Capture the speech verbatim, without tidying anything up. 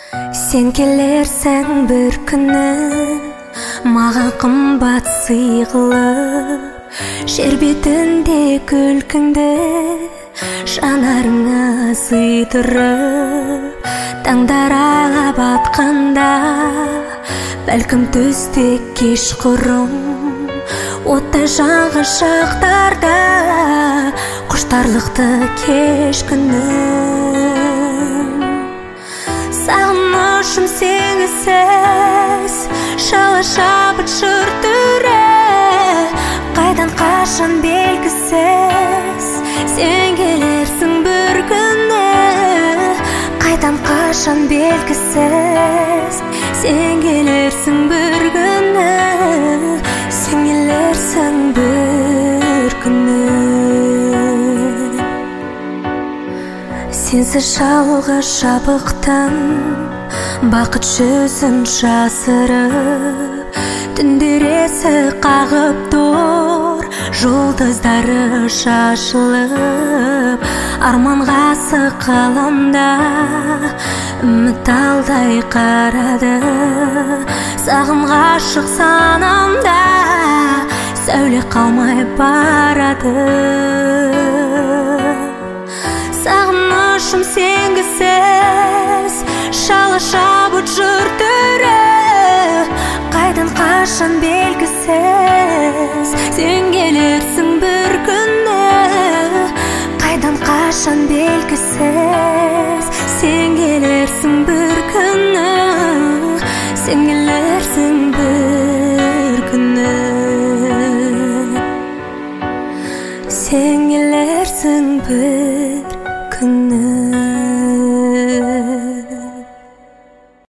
Сен келерсің бір күні маған қымбат сый қылып, жер бетінде күлкіңді жанарыңа сыйдырып, таңдар аға батқанда бәлкім түсте кешқұрым оттай жанған шақтарда құштарлықты кешкінім. Сағынышым сеңісіз шала шабыт шүртіре, қайдан қашан белгісіз сен келерсің бір күні. Қайдан қашан белгісіз сен келерсің бір күні. Сен келерсің бір күні. Сенсіз жалға жабықтым, бақыт жүзін жасырып, түндересі қағып тұр, жұлдыздары шашылып, арманға сықаламда үміт алдай қарады. Сағым ғашық санамда сәуле қалмай барады. Сағынышым сенгісіз шала шабыт жүртіре, қайдан қашан белгісіз сен келерсің бір күні. Қайдан қашан белгісіз сен келерсің бір күні. Сен келерсің бір күні. Сен келерсің бір күні.